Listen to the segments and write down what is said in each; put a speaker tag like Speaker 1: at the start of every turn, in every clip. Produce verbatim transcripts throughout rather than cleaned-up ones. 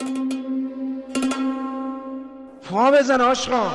Speaker 1: پا بزن آشقا.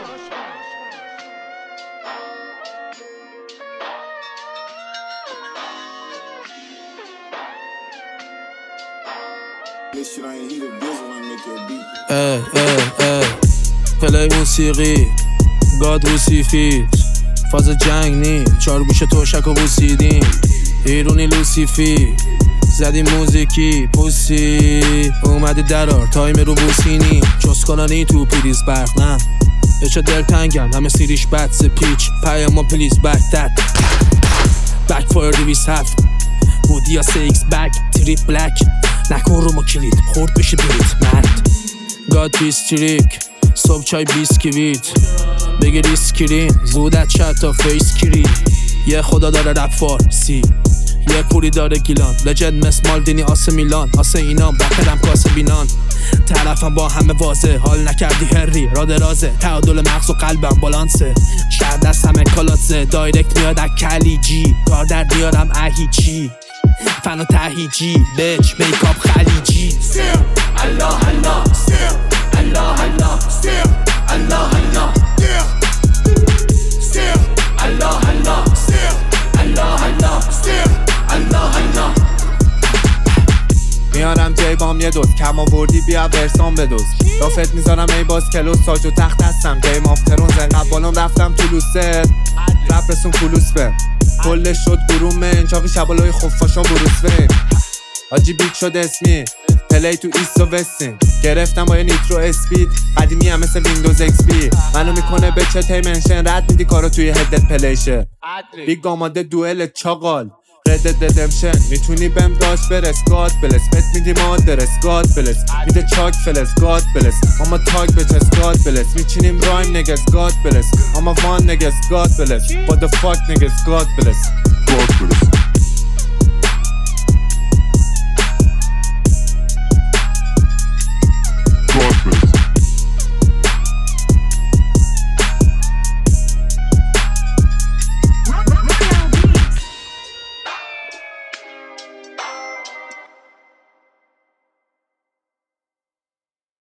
Speaker 2: ای ای ای پلی موسیقی گاد روسیفید فاز جنگ نی چار گوش توشک و بوسیدیم ایرونی لوسیفی زدی موزیکی پوسی اومدی درار تایم رو بوسینی چوس کنانی تو پریز برق نه بچه دل تنگن همه سیریش بدس پیچ پیاما پلیز بک دد بک فایر دویست هفت بودی یا سیکس بک تریپ بلک نکن رو ما کلید خورد بشه بیت مرد گاد بیستریک صبح چای بیسکویت بگه ریسکرین زودت شد تا فیس کری یه خدا داره رپ فارسی یه پولی داره گیلان لجند مس مالدینی آسه میلان آسه اینام بپرم کاسه بینان طرفم با همه واضح حال نکردی هری را درازه تعادل مغز و قلبم بالانسه شهر دست همه کالاتزه دایرکت میاد از کلیجی کار در دیارم اهیچی فن و تهیجی بچ میکاپ خلیجی
Speaker 3: سیر الله الله سیر الله الله سیر الله الله سیر الله الله سیر الله الله سیر الله الله
Speaker 4: میارم جیبام یه دوست کم آوردی بیا ورسام بدوز رافت میذارم ای باز کلوس ساج و تخت هستم گیم آف ترونز انقدر بالام رفتم تو لوسه رپ رسون فلوس به کلش شد گروم انچاقی شبالای خفاشا بروس وین آجی بیک شد اسمی پلی تو ایست و وستین گرفتم با یه نیترو اسپید قدیمی هم مثل ویندوز ایکس پی منو میکنه به چه تیمنشن رد میدی کارو توی هدت پلیشه بیگ آماده دوئل چاقال ردد ردمشن میتونی بهم داشت برس گاد بلس بت میدی مادرس گاد بلس میده چاک فلس گاد بلس اما تاگ بچس گاد بلس میچینیم رایم نگز گاد بلس اما وان نگز گاد بلس what the fuck نگز گاد بلس گاد بلس